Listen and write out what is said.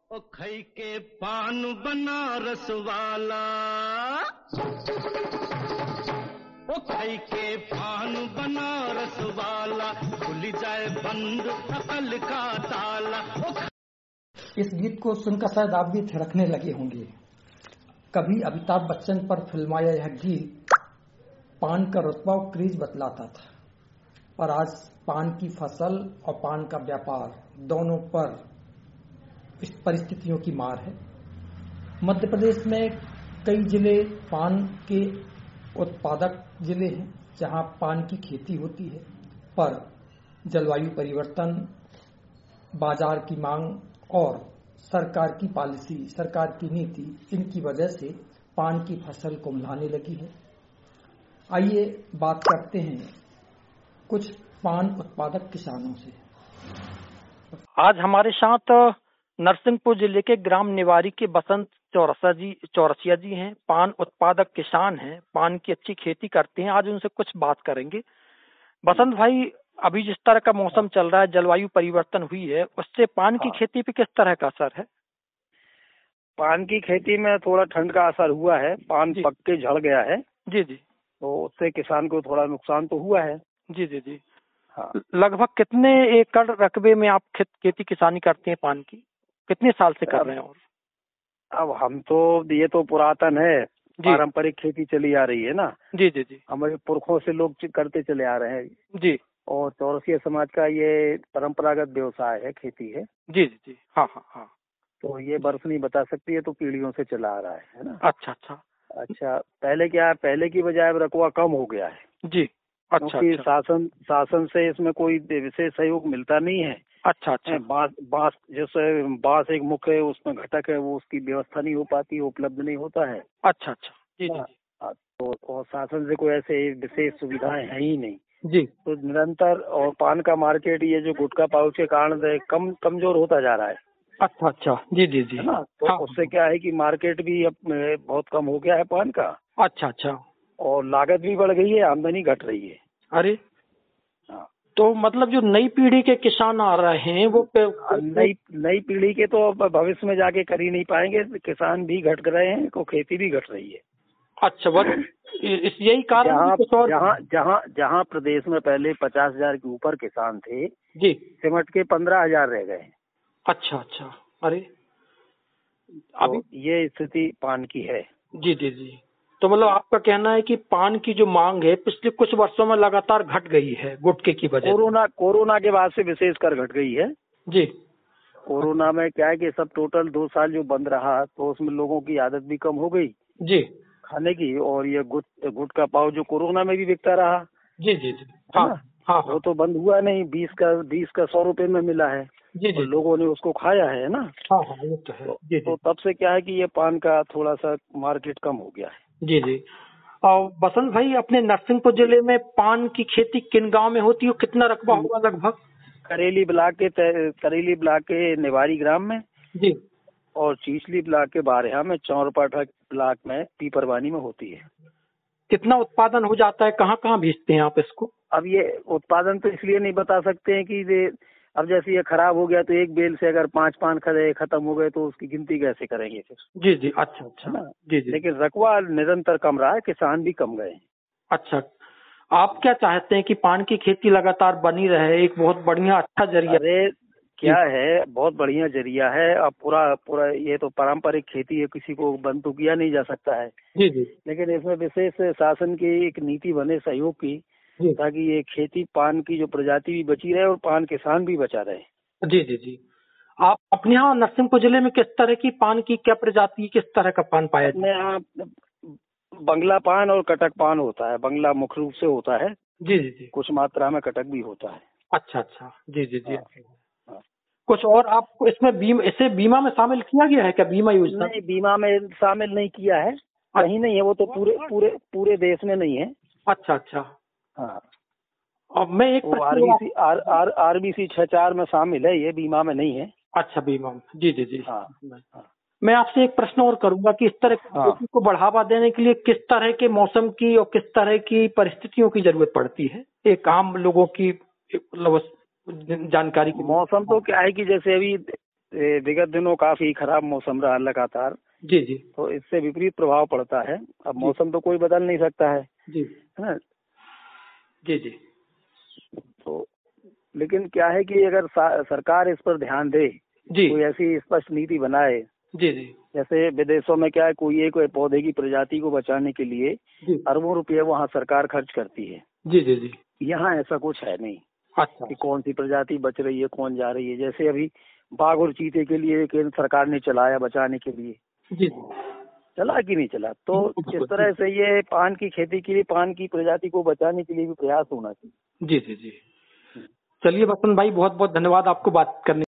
ओ खई के पान बनारस वाला, ओ खई के पान बनारस वाला, खुल जाए बंद अकल का ताला। इस गीत को सुनकर शायद आप भी थिरकने लगे होंगे। कभी अमिताभ बच्चन पर फिल्माया यह गीत पान का रुतबा और क्रेज बतलाता था, और आज पान की फसल और पान का व्यापार दोनों पर इस परिस्थितियों की मार है। मध्य प्रदेश में कई जिले पान के उत्पादक जिले हैं जहां पान की खेती होती है, पर जलवायु परिवर्तन, बाजार की मांग और सरकार की पॉलिसी, सरकार की नीति, इनकी वजह से पान की फसल कुम्हलाने लगी है। आइए बात करते हैं कुछ पान उत्पादक किसानों से। आज हमारे साथ नरसिंहपुर जिले के ग्राम निवारी के बसंत चौरसिया जी हैं। पान उत्पादक किसान हैं, पान की अच्छी खेती करते हैं। आज उनसे कुछ बात करेंगे। बसंत भाई, अभी जिस तरह का मौसम चल रहा है, जलवायु परिवर्तन हुई है, उससे पान की खेती पे किस तरह का असर है? पान की खेती में थोड़ा ठंड का असर हुआ है। पान पक के झड़ गया है। जी जी। तो उससे किसान को थोड़ा नुकसान तो हुआ है। जी जी जी। हाँ। लगभग कितने एकड़ रकबे में आप खेती किसानी करते हैं पान की? कितने साल से कर रहे हैं? और अब हम तो, ये तो पुरातन है, पारंपरिक खेती चली आ रही है ना। जी जी जी। हमारे पुरखों से लोग करते चले आ रहे हैं जी। और चौरसिया समाज का ये परंपरागत व्यवसाय है, खेती है। जी जी जी। हाँ हाँ हाँ। तो ये बर्फ नहीं बता सकती है, तो पीढ़ियों से चला आ रहा है ना। अच्छा अच्छा अच्छा। पहले क्या है, पहले की बजाय अब रकबा कम हो गया है। जी। अच्छा। क्योंकि शासन से इसमें कोई विशेष सहयोग मिलता नहीं है। अच्छा अच्छा। बांस जैसे बांस एक मुख्य है, उसमें घटक है, वो उसकी व्यवस्था नहीं हो पाती, उपलब्ध नहीं होता है। अच्छा अच्छा। जी जी। तो और शासन से कोई ऐसे विशेष सुविधाएं है ही नहीं जी। तो निरंतर, और पान का मार्केट ये जो गुटखा पाउच के कारण कमजोर होता जा रहा है। अच्छा अच्छा। जी जी जी। है ना। तो उससे क्या है कि मार्केट भी अब बहुत कम हो गया है पान का। अच्छा अच्छा। और लागत भी बढ़ गई है, आमदनी घट रही है। अरे, तो मतलब जो नई पीढ़ी के किसान आ रहे हैं वो नई पीढ़ी के तो भविष्य में जाके कर ही नहीं पाएंगे। किसान भी घट रहे हैं, को खेती भी घट रही है। अच्छा, यही कारण जहाँ प्रदेश में पहले 50,000 के ऊपर किसान थे जी, सिमट के 15,000 रह गए। अच्छा अच्छा। अरे, अभी ये स्थिति पान की है। जी जी जी। तो मतलब आपका कहना है कि पान की जो मांग है पिछले कुछ वर्षों में लगातार घट गई है गुटखे की वजह से। कोरोना के बाद से विशेषकर घट गई है जी। कोरोना में क्या है कि सब टोटल 2 साल जो बंद रहा, तो उसमें लोगों की आदत भी कम हो गई जी खाने की। और ये गुट का पाव जो कोरोना में भी बिकता रहा। जी जी जी। हाँ, वो तो बंद हुआ नहीं। 20 का 100 रुपए में मिला है। जी जी। और लोगों ने उसको खाया है ना। हाँ हाँ, ये तो है। जी जी। तो तब से क्या है कि ये पान का थोड़ा सा मार्केट कम हो गया है। जी जी। और बसंत भाई, अपने नरसिंहपुर जिले में पान की खेती किन गांव में होती है, कितना रकबा होगा लगभग? करेली ब्लॉक के निवारी ग्राम में जी, और चीचली ब्लॉक के बारहा में, चौरपाठा ब्लॉक में पीपरवानी में होती है। कितना उत्पादन हो जाता है? कहाँ कहाँ भेजते हैं आप इसको? अब ये उत्पादन तो इसलिए नहीं बता सकते हैं कि अब जैसे ये खराब हो गया तो एक बेल से अगर 5 पान खत्म हो गए तो उसकी गिनती कैसे करेंगे फिर? जी जी। अच्छा अच्छा। जी जी। लेकिन रकबा निरंतर कम रहा है, किसान भी कम गए। अच्छा, आप क्या चाहते हैं कि पान की खेती लगातार बनी रहे? एक बहुत बढ़िया अच्छा जरिया। अरे क्या है, बहुत बढ़िया जरिया है। अब पूरा ये तो पारंपरिक खेती है, किसी को बंद तो किया नहीं जा सकता है। जी जी। लेकिन इसमें विशेष शासन की एक नीति बने सहयोग की, ताकि ये खेती पान की जो प्रजाति भी बची रहे और पान किसान भी बचा रहे। जी जी जी। आप अपने यहाँ नरसिंहपुर जिले में किस तरह की पान की क्या प्रजाति, किस तरह का पान पाया जाता है? अपने यहाँ बंगला पान और कटक पान होता है। बंगला मुख्य रूप से होता है। जी जी जी। कुछ मात्रा में कटक भी होता है। अच्छा अच्छा। जी जी जी। कुछ और आपको इसमें इसे बीमा में शामिल किया गया है क्या? बीमा योजना? नहीं, बीमा में शामिल नहीं किया है। कहीं नहीं है वो तो, पूरे देश में नहीं है। अच्छा अच्छा। हाँ। अब मैं एक RBC 64 में शामिल है, ये बीमा में नहीं है। अच्छा, बीमा में। जी जी जी। हाँ। मैं आपसे एक प्रश्न और करूंगा कि इस तरह की खेती को बढ़ावा देने के लिए किस तरह के मौसम की और किस तरह की परिस्थितियों की जरूरत पड़ती है, एक आम लोगों की मतलब जानकारी की? मौसम तो क्या है कि जैसे अभी विगत दिनों काफी खराब मौसम रहा लगातार, जी जी तो इससे विपरीत प्रभाव पड़ता है। अब मौसम तो कोई बदल नहीं सकता है जी ना। जी जी तो लेकिन क्या है कि अगर सरकार इस पर ध्यान दे, जी कोई ऐसी स्पष्ट नीति बनाए, जी जी जैसे विदेशों में क्या है, कोई एक पौधे की प्रजाति को बचाने के लिए जी अरबों रुपये वहाँ सरकार खर्च करती है। जी जी जी यहाँ ऐसा कुछ है नहीं अच्छा कि कौन सी प्रजाति बच रही है, कौन जा रही है। जैसे अभी बाघ और चीते के लिए केंद्र सरकार ने चलाया बचाने के लिए, जी चला कि नहीं चला। तो इस तरह से ये पान की खेती के लिए, पान की प्रजाति को बचाने के लिए भी प्रयास होना चाहिए। जी जी जी। चलिए बसंत भाई, बहुत बहुत धन्यवाद आपको बात करने